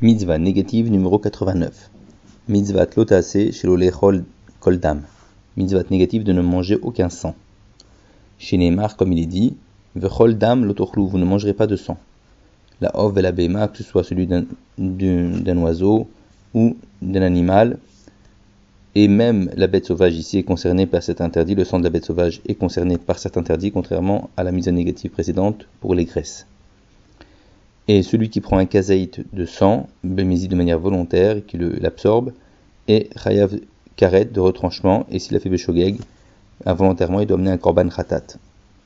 Mitzvah négative numéro 89. Mitzvah lotase shelo lechol kol dam. Mitzvah négative de ne manger aucun sang. Chez Neymar, comme il est dit, vechol dam lotochlu, vous ne mangerez pas de sang. La ov et la bema, que ce soit celui d'un oiseau ou d'un animal, et même la bête sauvage ici est concernée par cet interdit, le sang de la bête sauvage est concerné par cet interdit, contrairement à la mise négative précédente pour les graisses. Et celui qui prend un kazaït de sang, bémési de manière volontaire, et qui l'absorbe, est chayav karet de retranchement, et s'il a fait beshogeg, involontairement, il doit amener un korban khatat.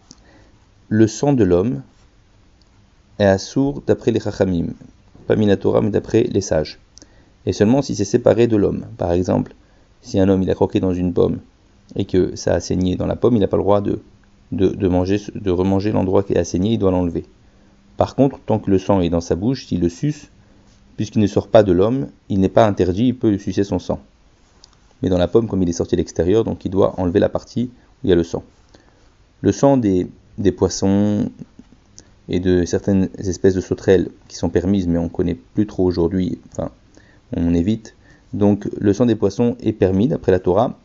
Le sang de l'homme est assour d'après les chachamim, pas minatora, mais d'après les sages. Et seulement si c'est séparé de l'homme. Par exemple, si un homme il a croqué dans une pomme et que ça a saigné dans la pomme, il n'a pas le droit de remanger l'endroit qui est assaigné, il doit l'enlever. Par contre, tant que le sang est dans sa bouche, s'il le suce, puisqu'il ne sort pas de l'homme, il n'est pas interdit, il peut sucer son sang. Mais dans la pomme, comme il est sorti à l'extérieur, donc il doit enlever la partie où il y a le sang. Le sang des poissons et de certaines espèces de sauterelles qui sont permises, mais on ne connaît plus trop aujourd'hui, enfin, on évite. Donc le sang des poissons est permis d'après la Torah,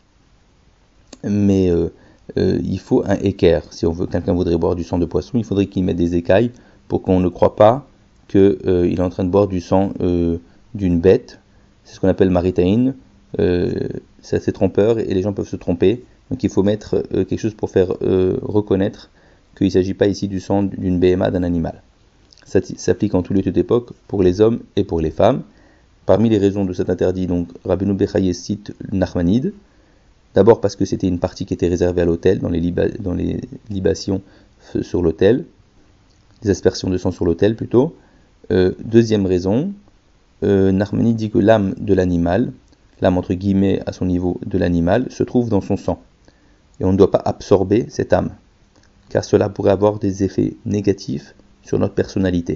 mais il faut un équerre. Si quelqu'un voudrait boire du sang de poisson, il faudrait qu'il mette des écailles pour qu'on ne croit pas qu'il est en train de boire du sang d'une bête. C'est ce qu'on appelle maritaïn. C'est assez trompeur et les gens peuvent se tromper. Donc il faut mettre quelque chose pour faire reconnaître qu'il ne s'agit pas ici du sang d'une BMA d'un animal. Ça s'applique en tous lieux d'époque pour les hommes et pour les femmes. Parmi les raisons de cet interdit, donc Rabbeinu Bechaye cite Nachmanide. D'abord parce que c'était une partie qui était réservée à l'autel, dans les libations sur l'autel, des aspersions de sang sur l'autel plutôt. Deuxième raison, Nachmanide dit que l'âme de l'animal, l'âme entre guillemets à son niveau de l'animal, se trouve dans son sang. Et on ne doit pas absorber cette âme, car cela pourrait avoir des effets négatifs sur notre personnalité.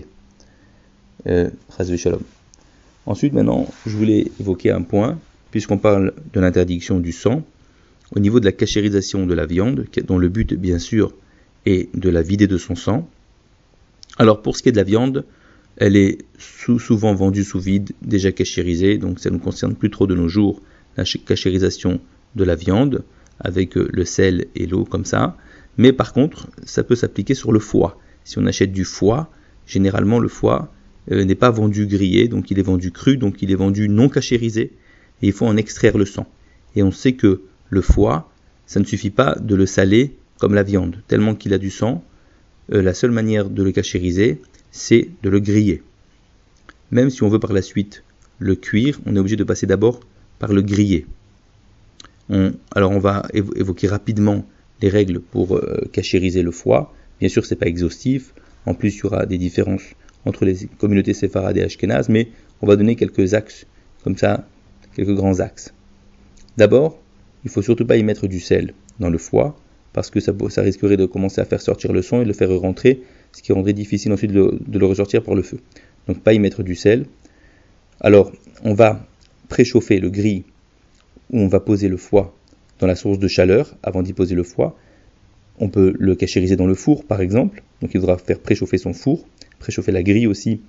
Chas v'shalom. Ensuite, maintenant, je voulais évoquer un point, puisqu'on parle de l'interdiction du sang, au niveau de la cachérisation de la viande, dont le but, bien sûr, est de la vider de son sang. Alors, pour ce qui est de la viande, elle est souvent vendue sous vide, déjà cachérisée, donc ça ne nous concerne plus trop de nos jours, la cachérisation de la viande, avec le sel et l'eau comme ça. Mais par contre, ça peut s'appliquer sur le foie. Si on achète du foie, généralement le foie n'est pas vendu grillé, donc il est vendu cru, donc il est vendu non cachérisé, et il faut en extraire le sang. Et on sait que le foie, ça ne suffit pas de le saler comme la viande, tellement qu'il a du sang. La seule manière de le cachériser, c'est de le griller. Même si on veut par la suite le cuire, on est obligé de passer d'abord par le griller. Alors on va évoquer rapidement les règles pour cachériser le foie. Bien sûr, c'est pas exhaustif. En plus, il y aura des différences entre les communautés séfarades et ashkénazes, mais on va donner quelques axes, comme ça, quelques grands axes. D'abord, il ne faut surtout pas y mettre du sel dans le foie, parce que ça risquerait de commencer à faire sortir le sang et de le faire rentrer, ce qui rendrait difficile ensuite de le ressortir par le feu. Donc pas y mettre du sel. Alors, on va préchauffer le gril où on va poser le foie dans la source de chaleur avant d'y poser le foie. On peut le cachériser dans le four, par exemple. Donc il faudra faire préchauffer son four, préchauffer la grille aussi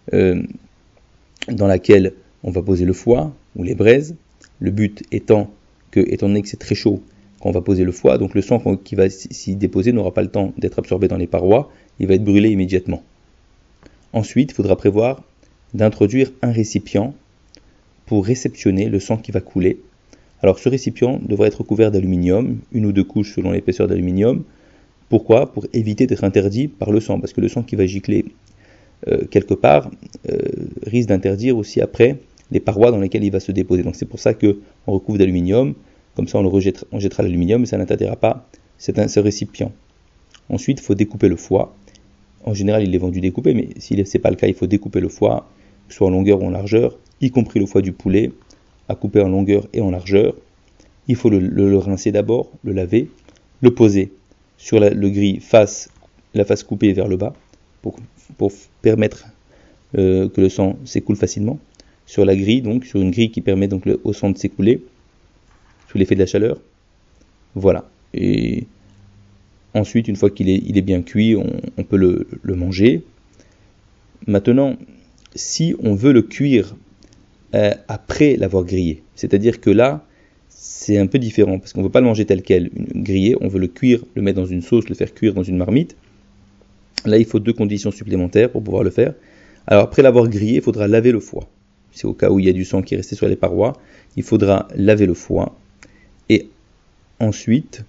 dans laquelle on va poser le foie ou les braises. Le but étant que, étant donné que c'est très chaud quand on va poser le foie, donc le sang qui va s'y déposer n'aura pas le temps d'être absorbé dans les parois, il va être brûlé immédiatement. Ensuite, il faudra prévoir d'introduire un récipient pour réceptionner le sang qui va couler. Alors ce récipient devrait être recouvert d'aluminium, une ou deux couches selon l'épaisseur d'aluminium. Pourquoi ? Pour éviter d'être interdit par le sang, parce que le sang qui va gicler quelque part risque d'interdire aussi après les parois dans lesquelles il va se déposer. Donc c'est pour ça qu'on recouvre d'aluminium, comme ça on jettera l'aluminium et ça n'interdira pas ce récipient. Ensuite, il faut découper le foie. En général, il est vendu découpé, mais si ce n'est pas le cas, il faut découper le foie, que ce soit en longueur ou en largeur, y compris le foie du poulet, à couper en longueur et en largeur. Il faut le rincer d'abord, le laver, le poser sur le gril la face coupée vers le bas, pour permettre que le sang s'écoule facilement. Sur la grille, donc, sur une grille qui permet donc au sang de s'écouler, sous l'effet de la chaleur. Voilà. Et ensuite, une fois qu'il est bien cuit, on peut le manger. Maintenant, si on veut le cuire après l'avoir grillé. C'est-à-dire que là, c'est un peu différent, parce qu'on ne veut pas le manger tel quel, grillé, on veut le cuire, le mettre dans une sauce, le faire cuire dans une marmite. Là, il faut 2 conditions supplémentaires pour pouvoir le faire. Alors, après l'avoir grillé, il faudra laver le foie. C'est au cas où il y a du sang qui est resté sur les parois, il faudra laver le foie. Et ensuite,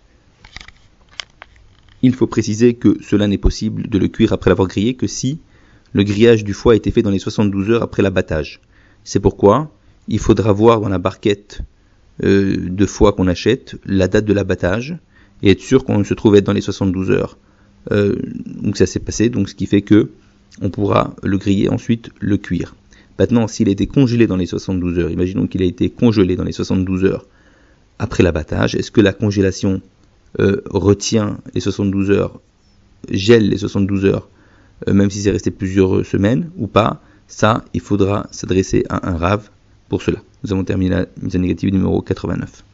il faut préciser que cela n'est possible de le cuire après l'avoir grillé que si le grillage du foie a été fait dans les 72 heures après l'abattage. C'est pourquoi il faudra voir dans la barquette de foie qu'on achète la date de l'abattage et être sûr qu'on se trouve être dans les 72 heures. Donc ça s'est passé, donc ce qui fait que on pourra le griller, ensuite le cuire. Maintenant, s'il a été congelé dans les 72 heures, imaginons qu'il a été congelé dans les 72 heures après l'abattage, est-ce que la congélation retient les 72 heures, gèle les 72 heures, même si c'est resté plusieurs semaines ou pas? Ça, il faudra s'adresser à un rave pour cela. Nous avons terminé la mise à négative numéro 89.